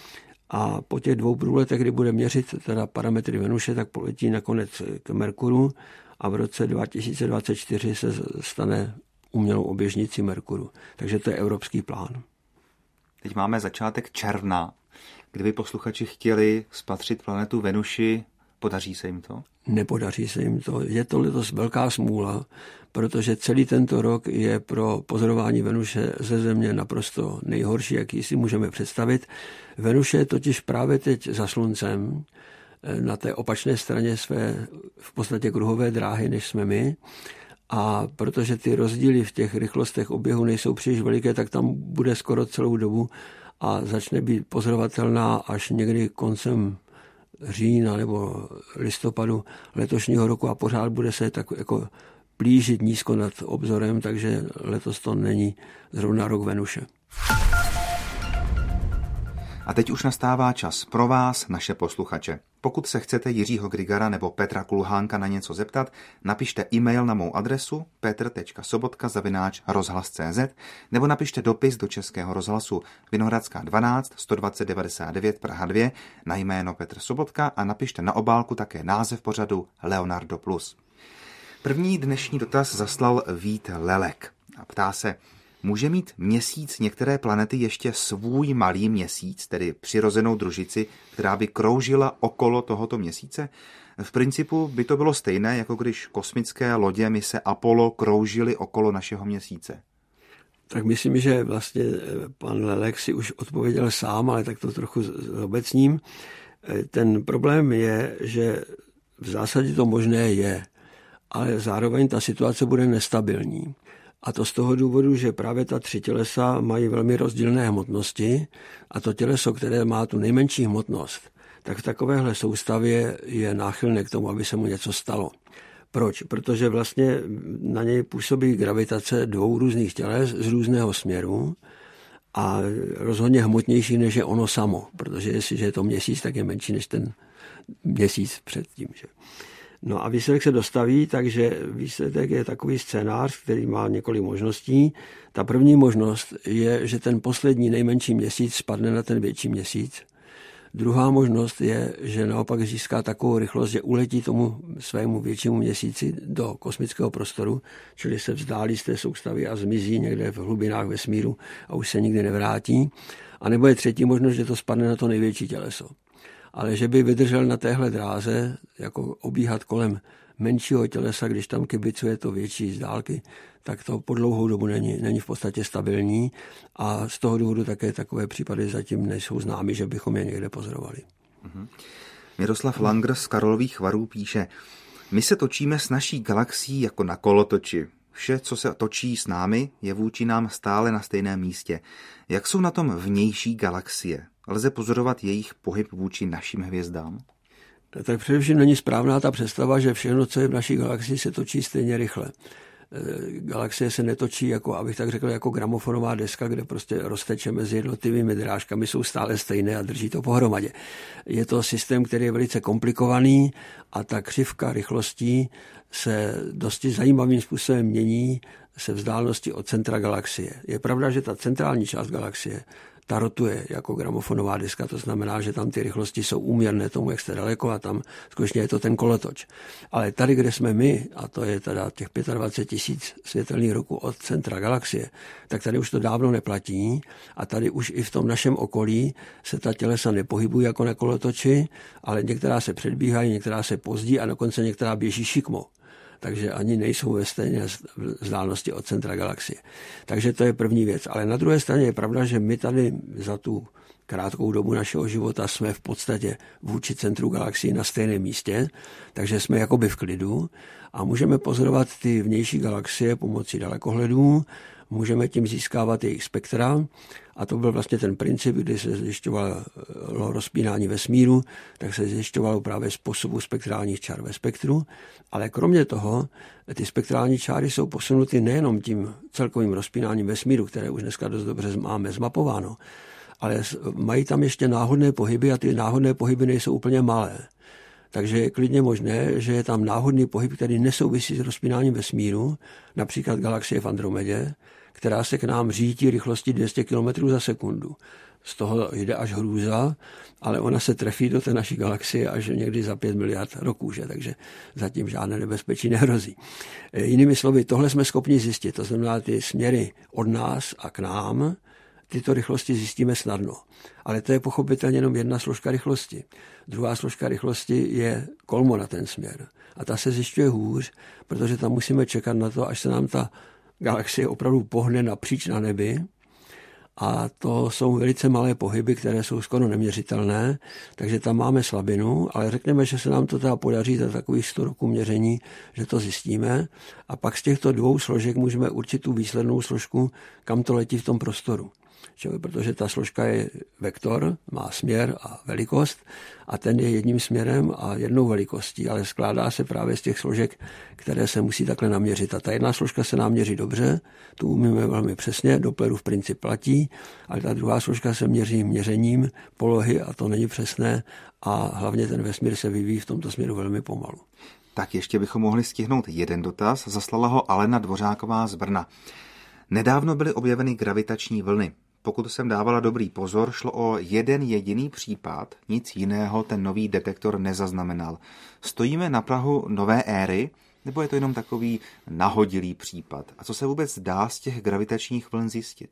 a po těch dvou průletech, kdy bude měřit teda parametry Venuše, tak poletí nakonec k Merkuru a v roce dva tisíce dvacet čtyři se stane umělou oběžnicí Merkuru. Takže to je evropský plán. Teď máme začátek června. Kdyby posluchači chtěli spatřit planetu Venuši, podaří se jim to? Nepodaří se jim to. Je to letos velká smůla, protože celý tento rok je pro pozorování Venuše ze Země naprosto nejhorší, jaký si můžeme představit. Venuše je totiž právě teď za Sluncem, na té opačné straně své v podstatě kruhové dráhy, než jsme my. A protože ty rozdíly v těch rychlostech oběhu nejsou příliš veliké, tak tam bude skoro celou dobu a začne být pozorovatelná až někdy koncem října nebo listopadu letošního roku a pořád bude se tak jako plížit nízko nad obzorem, takže letos to není zrovna rok Venuše. A teď už nastává čas pro vás, naše posluchače. Pokud se chcete Jiřího Grigara nebo Petra Kulhánka na něco zeptat, napište e-mail na mou adresu petr tečka sobotka zavináč rozhlas tečka cz nebo napište dopis do Českého rozhlasu Vinohradská dvanáct sto dvacet devadesát devět Praha dva na jméno Petr Sobotka a napište na obálku také název pořadu Leonardo plus. První dnešní dotaz zaslal Vít Lelek a ptá se: může mít měsíc některé planety ještě svůj malý měsíc, tedy přirozenou družici, která by kroužila okolo tohoto měsíce? V principu by to bylo stejné, jako když kosmické lodě mise Apollo kroužily okolo našeho měsíce. Tak myslím, že vlastně pan Lelek si už odpověděl sám, ale tak to trochu zobecním. Ten problém je, že v zásadě to možné je, ale zároveň ta situace bude nestabilní. A to z toho důvodu, že právě ta tři tělesa mají velmi rozdílné hmotnosti a to těleso, které má tu nejmenší hmotnost, tak v takovéhle soustavě je náchylné k tomu, aby se mu něco stalo. Proč? Protože vlastně na něj působí gravitace dvou různých těles z různého směru a rozhodně hmotnější, než je ono samo, protože jestliže je to měsíc, tak je menší než ten měsíc předtím. Že? No a výsledek se dostaví, takže výsledek je takový scénář, který má několik možností. Ta první možnost je, že ten poslední nejmenší měsíc spadne na ten větší měsíc. Druhá možnost je, že naopak získá takovou rychlost, že uletí tomu svému většímu měsíci do kosmického prostoru, čili se vzdálí z té soustavy a zmizí někde v hlubinách vesmíru a už se nikdy nevrátí. A nebo je třetí možnost, že to spadne na to největší těleso. Ale že by vydržel na téhle dráze, jako obíhat kolem menšího tělesa, když tam kibicuje to větší z dálky, tak to po dlouhou dobu není, není v podstatě stabilní a z toho důvodu také takové případy zatím nejsou známy, že bychom je někde pozorovali. Mhm. Miroslav Langer z Karlových Varů píše: my se točíme s naší galaxií jako na kolotoči. Vše, co se točí s námi, je vůči nám stále na stejném místě. Jak jsou na tom vnější galaxie? Lze pozorovat jejich pohyb vůči našim hvězdám? Tak především není správná ta představa, že všechno, co je v naší galaxii, se točí stejně rychle. Galaxie se netočí, jako, abych tak řekl, jako gramofonová deska, kde prostě rozteče mezi jednotlivými drážkami, jsou stále stejné a drží to pohromadě. Je to systém, který je velice komplikovaný a ta křivka rychlostí se dosti zajímavým způsobem mění se vzdálenosti od centra galaxie. Je pravda, že ta centrální část galaxie ta rotuje jako gramofonová diska, to znamená, že tam ty rychlosti jsou úměrné tomu, jak jste daleko a tam skutečně je to ten kolotoč. Ale tady, kde jsme my, a to je teda těch dvacet pět tisíc světelných roků od centra galaxie, tak tady už to dávno neplatí a tady už i v tom našem okolí se ta tělesa nepohybují jako na kolotoči, ale některá se předbíhají, některá se pozdí a dokonce některá běží šikmo. Takže ani nejsou ve stejné vzdálenosti od centra galaxie. Takže to je první věc. Ale na druhé straně je pravda, že my tady za tu krátkou dobu našeho života jsme v podstatě vůči centru galaxie na stejném místě, takže jsme jakoby v klidu a můžeme pozorovat ty vnější galaxie pomocí dalekohledů, můžeme tím získávat jejich spektra a to byl vlastně ten princip, kdy se zjišťovalo rozpínání vesmíru, tak se zjišťovalo právě způsobu spektrálních čár ve spektru, ale kromě toho ty spektrální čáry jsou posunuty nejenom tím celkovým rozpínáním vesmíru, které už dneska dost dobře máme zmapováno, ale mají tam ještě náhodné pohyby a ty náhodné pohyby nejsou úplně malé. Takže je klidně možné, že je tam náhodný pohyb, který nesouvisí s rozpínáním vesmíru, například galaxie v Andromedě, která se k nám řítí rychlostí dvě stě kilometrů za sekundu. Z toho jde až hrůza, ale ona se trefí do té naší galaxie až někdy za pět miliard roků, že? Takže zatím žádné nebezpečí nehrozí. Jinými slovy, tohle jsme schopni zjistit, to znamená ty směry od nás a k nám, tyto rychlosti zjistíme snadno. Ale to je pochopitelně jenom jedna složka rychlosti. Druhá složka rychlosti je kolmo na ten směr. A ta se zjišťuje hůř, protože tam musíme čekat na to, až se nám ta galaxie opravdu pohne napříč na nebi. A to jsou velice malé pohyby, které jsou skoro neměřitelné, takže tam máme slabinu, ale řekněme, že se nám to teda podaří za takových sto roků měření, že to zjistíme. A pak z těchto dvou složek můžeme určit tu výslednou složku, kam to letí v tom prostoru. Protože ta složka je vektor, má směr a velikost a ten je jedním směrem a jednou velikostí, ale skládá se právě z těch složek, které se musí takhle naměřit. A ta jedna složka se nám měří dobře, tu umíme velmi přesně, Dopplerův princip platí, ale ta druhá složka se měří měřením polohy a to není přesné a hlavně ten vesmír se vyvíjí v tomto směru velmi pomalu. Tak ještě bychom mohli stihnout jeden dotaz, zaslala ho Alena Dvořáková z Brna. Nedávno byly objeveny gravitační vlny. Pokud jsem dávala dobrý pozor, šlo o jeden jediný případ, nic jiného ten nový detektor nezaznamenal. Stojíme na prahu nové éry, nebo je to jenom takový nahodilý případ? A co se vůbec dá z těch gravitačních vln zjistit?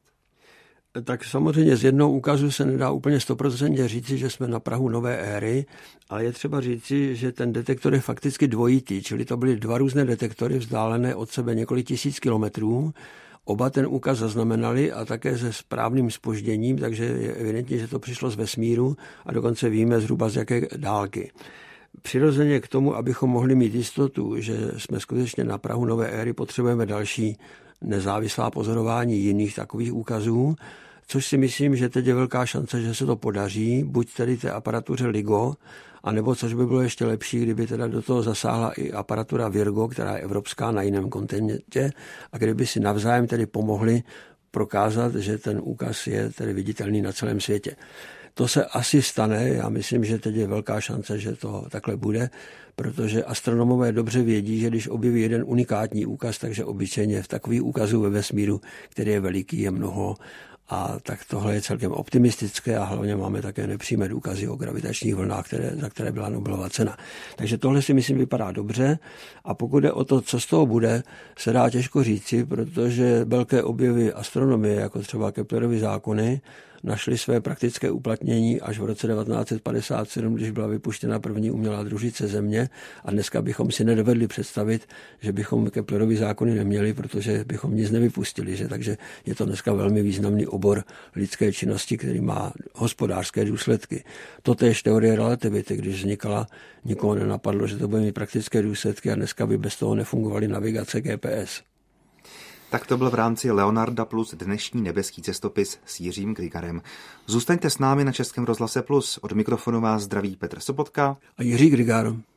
Tak samozřejmě z jednoho úkazu se nedá úplně stoprocentně říci, že jsme na prahu nové éry, ale je třeba říci, že ten detektor je fakticky dvojitý, čili to byly dva různé detektory vzdálené od sebe několik tisíc kilometrů. Oba ten úkaz zaznamenali a také se správným zpožděním, takže je evidentně, že to přišlo z vesmíru a dokonce víme zhruba z jaké dálky. Přirozeně k tomu, abychom mohli mít jistotu, že jsme skutečně na prahu nové éry, potřebujeme další nezávislá pozorování jiných takových úkazů, což si myslím, že teď je velká šance, že se to podaří, buď tedy té aparatuře LIGO, anebo, což by bylo ještě lepší, kdyby teda do toho zasáhla i aparatura Virgo, která je evropská na jiném kontinentě, a kdyby si navzájem tedy pomohli prokázat, že ten úkaz je tedy viditelný na celém světě. To se asi stane, já myslím, že teď je velká šance, že to takhle bude, protože astronomové dobře vědí, že když objeví jeden unikátní úkaz, takže obyčejně v takových úkazů ve vesmíru, který je veliký, je mnoho. A tak tohle je celkem optimistické a hlavně máme také nepřímé důkazy o gravitačních vlnách, které, za které byla Nobelova cena. Takže tohle si myslím vypadá dobře a pokud jde o to, co z toho bude, se dá těžko říci, protože velké objevy astronomie, jako třeba Keplerovy zákony, našly své praktické uplatnění až v roce devatenáct set padesát sedm, když byla vypuštěna první umělá družice Země a dneska bychom si nedovedli představit, že bychom Keplerovy zákony neměli, protože bychom nic nevypustili. Že? Takže je to dneska velmi významný obor lidské činnosti, který má hospodářské důsledky. Totéž teorie relativity, když vznikala, nikoho nenapadlo, že to bude mít praktické důsledky a dneska by bez toho nefungovaly navigace G P S. Tak to byl v rámci Leonarda Plus dnešní nebeský cestopis s Jiřím Grigarem. Zůstaňte s námi na Českém rozhlase Plus. Od mikrofonu vás zdraví Petr Sobotka a Jiří Grigar.